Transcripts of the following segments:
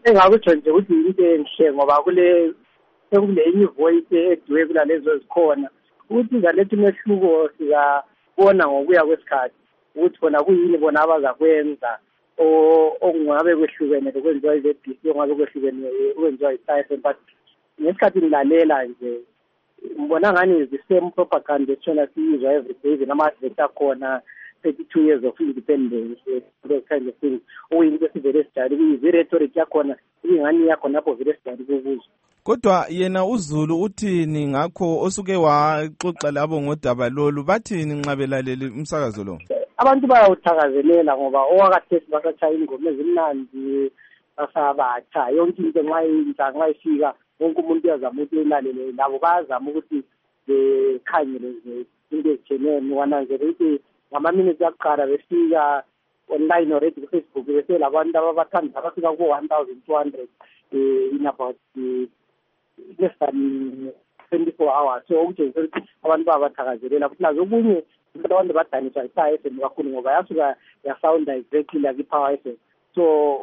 engakutsho nje ukuthi into enhle ngoba sekule enye voice eduwe kulalezo ezikhona ukuthi zaletha umehluko sikabona ngokuya kwesikhathi ukuthi bona kuyini bona abazakwenza okungabe kwehlukene lokwenziwa i-ZBC ongabe kwehlukene ukwenziwa i-SAFM but ngesikhathi ngilalela nje ngibona ngani is the same propaganda ethona siyizwa every day even ama-advert akhona 32 years of independence those kind of things okuyinto esivele sijali kuyizi-rhetoric yakhona ingani yakhona apho vele sijali kukuzo. Kodwa yena uZulu uthini ngakho osuke waxoxa labo ngodaba lolu bathini nxa belaleli umsakazo lo? Abantu bayawuthakazelela ngoba owakathesi basatshaya ingoma ezimnandi basabatha yonke into nxa ifika wonke umuntu uyazama ukuthi elalele labo bayazama ukuthi bekhangele into ezitshiyeneyo wananzela ukuthi ngama-minutes akuqala befika online already ku-Facebook bese labantu ababathanda abafika ku-1,200 in about less than 24 hours so okutshengisa ukuthi abantu bayabathakazelela futhi nazo okunye abantu badaniswa i-SAFM kakhulu ngoba yasuka yasounda exactly like i-Power FM so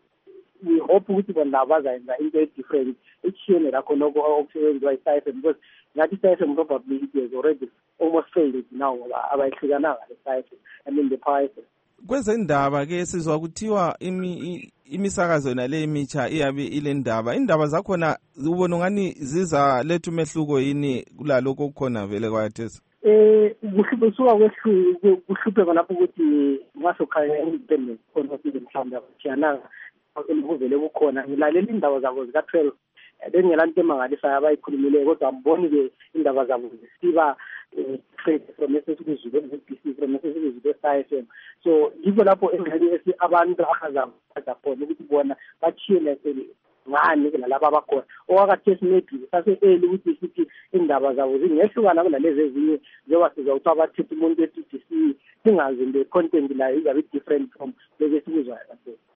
we hope ukuthi bona labo bazayenza into e-different etshiyene lakhona okusebenziwa i-SAFM because ngathi i-SAFM probably it has already almost failed now ngoba abayihlukananga le-SAFM I mean the Power FM. Kwezendaba-ke sizwa kuthiwa imisakazo nale emitsha iyabe ile ndaba. Indaba zakhona ubona ngani zizaletha umehluko yini kulalokho okukhona vele kwayathesa? Kusuka kuhluphe khonapho ukuthi ngasokhanya independence khona ukuthi mhlawumbe abajiyananga kuvele kukhona ngilalela indaba zabo zika-12 bengelanto emangalisayo abayikhulumileyo kodwa mboni-ke indaba zabo zisiba from esesukuzulu e-ZBC from esesukuzulu e-SAFM so yikho lapho engxenye abantu abazaza khona ukuthi bona bachiyele ngani lalaba abakhona owakathesi maybe sase-eli ukuthi sithi indaba zabo zingehlukana kunalezi ezinye njengoba sizwa ukuthi abathethe umuntu e-ZBC singazi le content layo izabe different from lezi esikuzwayo kathesi.